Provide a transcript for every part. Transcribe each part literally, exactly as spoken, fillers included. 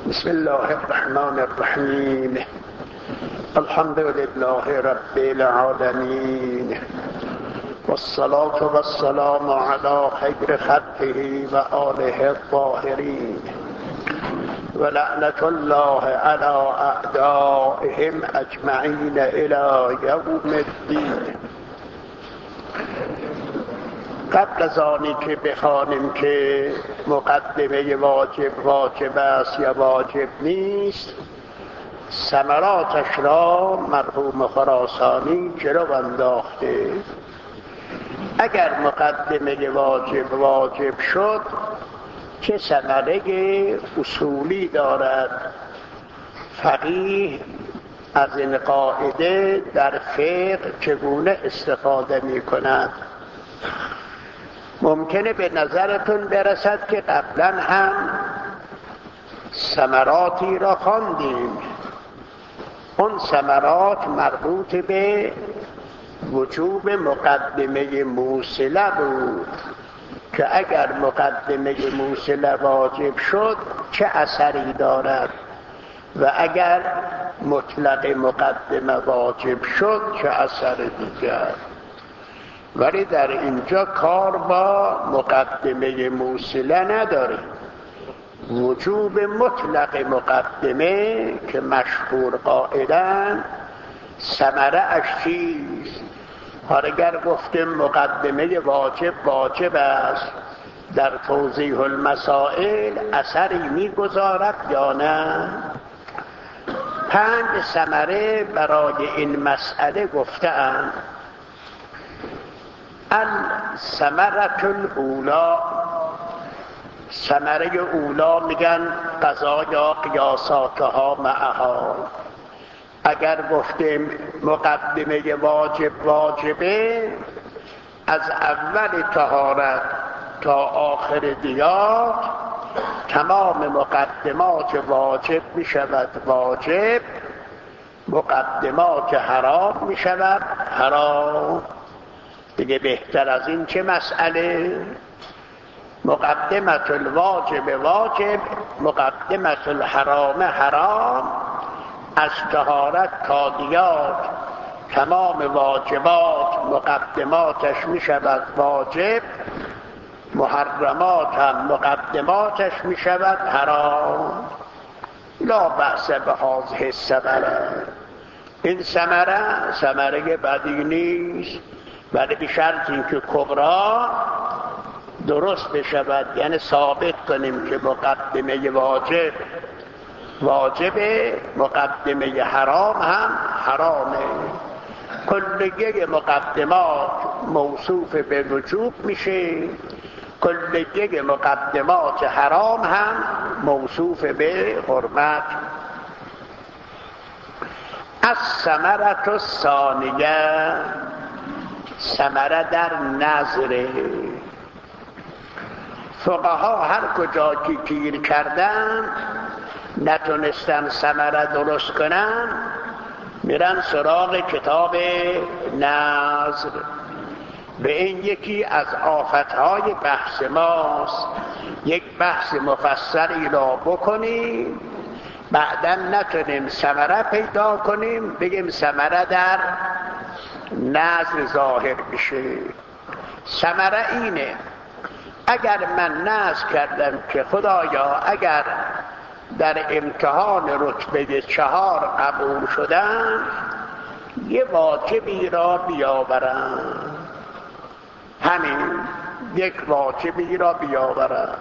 بسم الله الرحمن الرحیم. الحمد لله رب العالمین والصلاة والسلام على خیر خلقه و آله الطاهرین و لعنة الله على اعدائهم اجمعین الى یوم الدین. قبل از آنی که بخوانیم که مقدمه واجب واجب است یا واجب نیست، ثمراتش را مرحوم خراسانی جلو انداخته. اگر مقدمه واجب واجب شد چه ثمره اصولی دارد؟ فقیه از این قاعده در فقه چگونه استفاده می کند؟ ممکنه به نظرتون برسد که قبلا هم ثمراتی را خواندیم. اون ثمرات مربوط به وجوب مقدمه موصله بود که اگر مقدمه موصله واجب شد چه اثری دارد و اگر مطلق مقدمه واجب شد چه اثر دیگر. ولی در اینجا کار با مقدمه موصله نداره. وجوب مطلق مقدمه که مشهور قائلن ثمره اش چیست؟ حالا اگر گفتیم مقدمه واجب واجب است، در توضیح المسائل اثری میگذارد یا نه؟ پنج ثمره برای این مسئله گفته‌اند. الثمرة الاولی، ثمره اولا میگن قضا یا قیاساتها معها. اگر گفتیم مقدمه واجب واجبه، از اول طهارت تا آخر دیات تمام مقدمات واجب میشود واجب، مقدمات حرام میشود حرام. دیگه بهتر از این چه مسئله؟ مقدمت الواجب واجب، مقدمت الحرام حرام. از طهارت تا دیات تمام واجبات مقدماتش می شود واجب، محرمات هم مقدماتش می شود حرام. لا بأس بهذه الثمره. این ثمره ثمره بدی نیست، ولی به شرط اینکه کبرا درست بشود، یعنی ثابت کنیم که مقدمه واجب واجبه، مقدمه حرام هم حرامه. کلیه مقدمات موصوف به وجوب میشه، کلیه مقدمات حرام هم موصوف به حرمت. الثمرة الثانیه، ثمره در نظره. فقها هر کجا که گیر کردن نتونستن ثمره درست کنن، میرن سراغ کتاب نظر. به این یکی از آفتهای بحث ماست. یک بحث مفصلی را بکنیم، بعدا نتونیم ثمره پیدا کنیم، بگیم ثمره در نظر ظاهر بشه. ثمره اینه: اگر من نظر کردم که خدایا اگر در امتحان رتبه چهار قبول شدم یه واجبی را بیاورم، همین یک واجبی را بیاورم،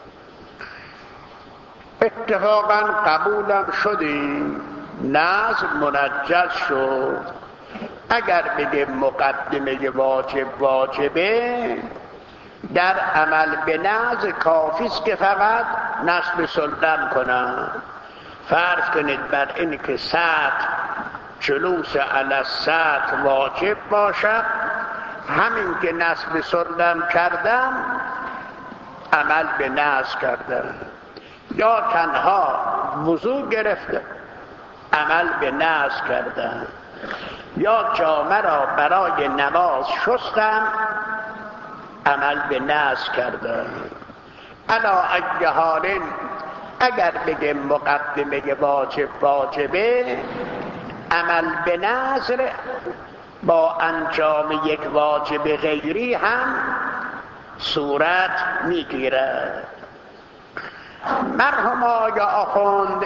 اتفاقا قبولم شدیم، نظر منجز شد. اگر بگه مقدمه واجب واجبه، در عمل به نظر کافیست که فقط نصب سلطن کنم. فرض کنید بر این که سطح جلوس علی سطح واجب باشد، همین که نصب سلطن کردم عمل به نظر کردم. یا تنها وضو گرفتم، عمل به نظر کردم. یا جامه را برای نماز شستم، عمل به نظر کردم. علی ای حال اگر بگه مقدمه واجب واجبه، عمل به نظر با انجام یک واجب غیری هم صورت میگیرد. مرحوم آقا آخوند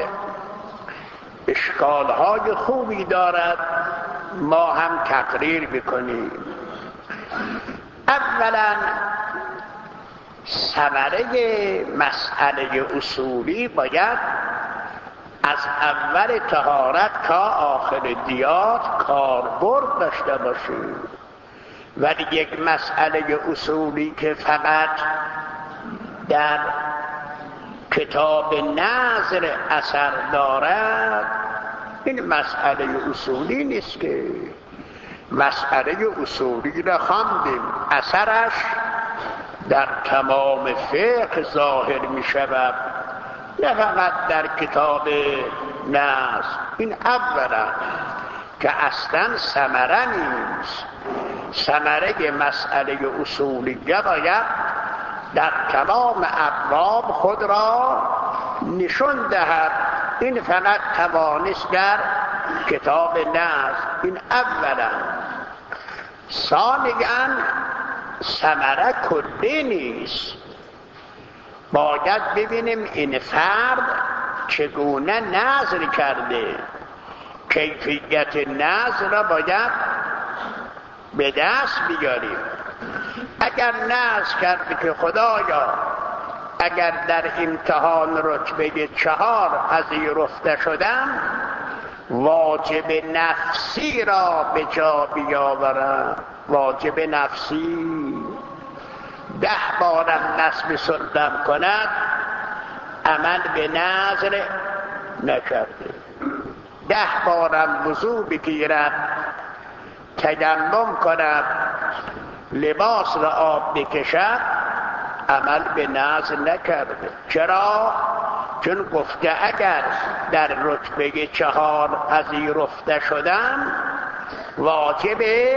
اشکالهای خوبی دارد، ما هم تقریر بکنیم. اولا ثمره مسئله اصولی باید از اول طهارت تا آخر دیات کاربرد داشته باشیم، ولی یک مسئله اصولی که فقط در کتاب نظر اثر دارد، این مسئله اصولی نیست. که مسئله اصولی را خواندیم، اثرش در تمام فقه ظاهر می شود، نه فقط در کتاب نظر. این اولا که اصلا ثمره نیست. ثمره مسئله اصولیه باید در تمام ابواب خود را نشون دهد. این فقط توانست در کتاب نظر. این اولا. ثانیاً ثمره کلی نیست. باید ببینیم این فرد چگونه نظر کرده، کیفیت نظر را باید به دست بیاریم. اگر نظر کرده که خدایا اگر در امتحان رتبه چهار پذیرفته شدم، واجب نفسی را به جا بیاورم. واجب نفسی ده بارم نصب سلطم کند، عمل به نظر نکرده. ده بارم وضو بگیرد، تیمم کند، لباس را آب بکشد، عمل به نظر نکرده. چرا؟ چون گفته اگر در رتبه چهار پذیرفته شدم، واجب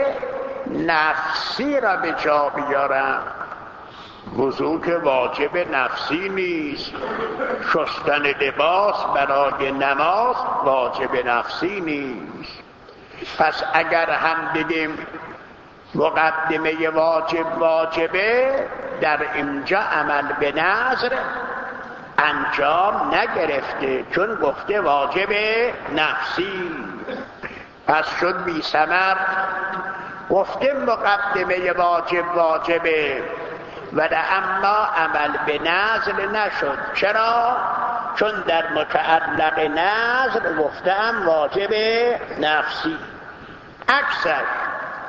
نفسی را به جا بیارم. وضو که واجب نفسی نیست، شستن لباس برای نماز واجب نفسی نیست. پس اگر هم بگیم مقدمه واجب واجبه، در اینجا عمل به نظر انجام نگرفته، چون گفته واجب نفسی. پس شد بی ثمر. گفته مقدمه واجب واجبه، ولی اما عمل به نظر نشد. چرا؟ چون در متعلق نظر گفتم واجب نفسی. عکسش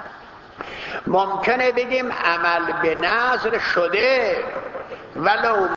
ممکنه بگیم عمل به نظر شده ولو